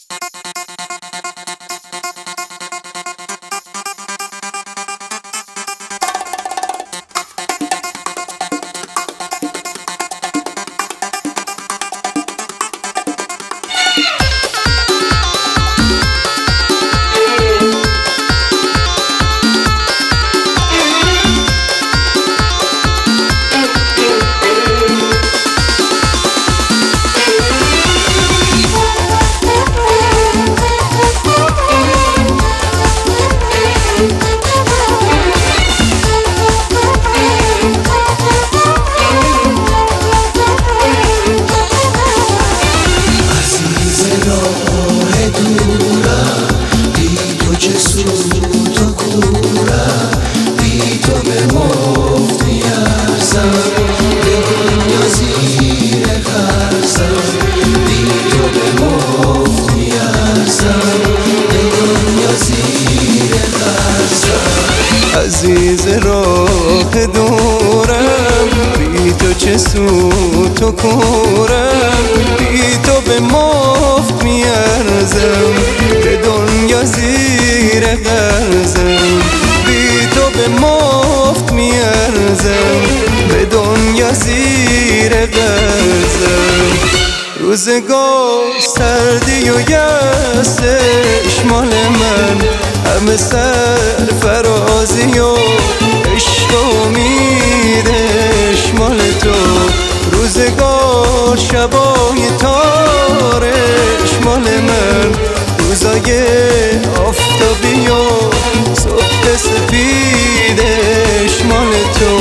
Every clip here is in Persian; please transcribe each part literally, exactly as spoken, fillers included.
عزیز راه دورم، بی تو چه سود و کورم، بی تو به مفت میارزم، به دنیا زیر قرضم، بی تو به مفت میارزم، به دنیا زیر قرضم. روزگار سردی و یأسش مال من، همه سرفرازی و عشق و امیدش مال تو. روزگار شبای تارش مال من، روزای آفتابی و صبح سپیدش مال تو.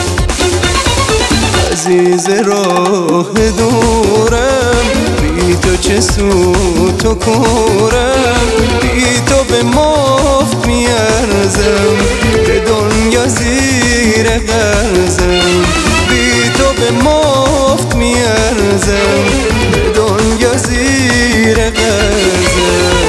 عزیز راه دورم، بی تو چه سود و کورم، بی تو به مفت میارزم، به دنیا زیر قرضم، بی تو به مفت میارزم، به دنیا زیر قرضم.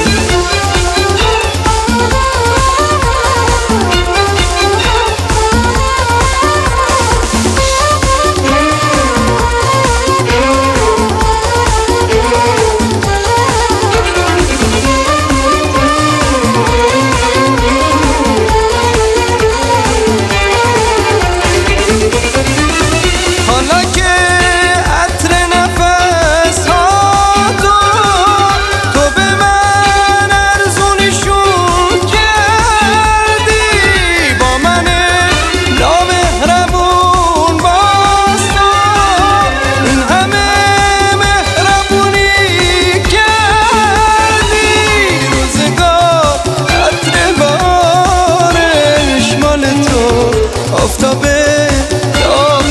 آفتابه داغ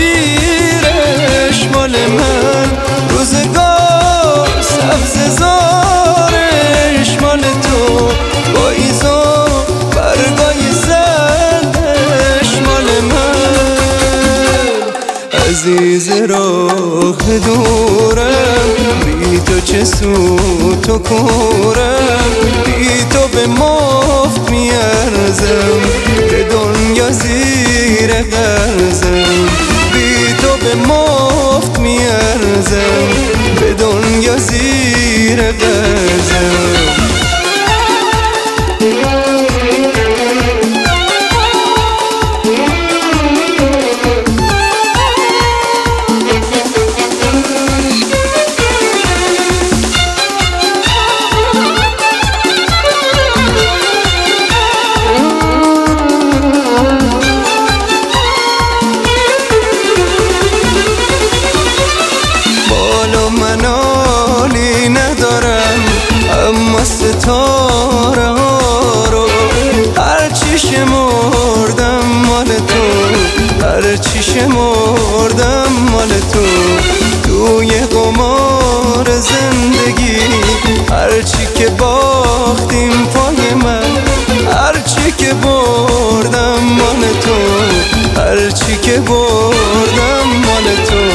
کبیرش مال من، روزگار سبز زارش مال تو، پاییز و برگای زردش مال من. عزیز راه دورم، بی تو چه سود و کورم، بی تو به مفت میارزم، به دنیا زیر قرضم، بی تو به مفت میارزم، به دنیا زیر قرضم. اما ستاره ها رو هرچی شمردم مال تو، هرچی شمردم مال تو. توی قمار زندگی هرچی که باختیم پای من، هرچی که بردم مال تو، هرچی که بردم مال تو.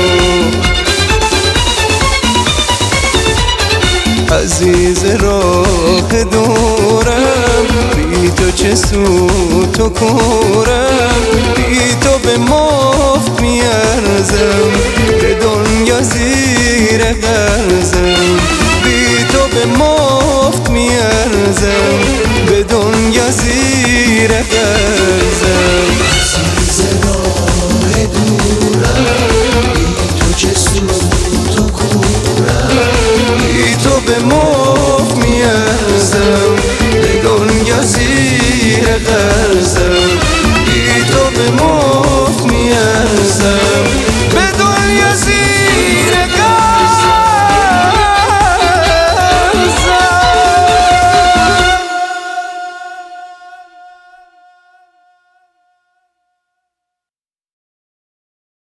عزیز راه دورم، بی تو چه سود و کورم، بی تو به مفت میارزم، به دنیا زیر قرضم، بی تو به مفت قرزم. عزیز راه دورم، بی تو چه سود و کورم، بی تو به مفت میارزم، به دنیا زیر قدم.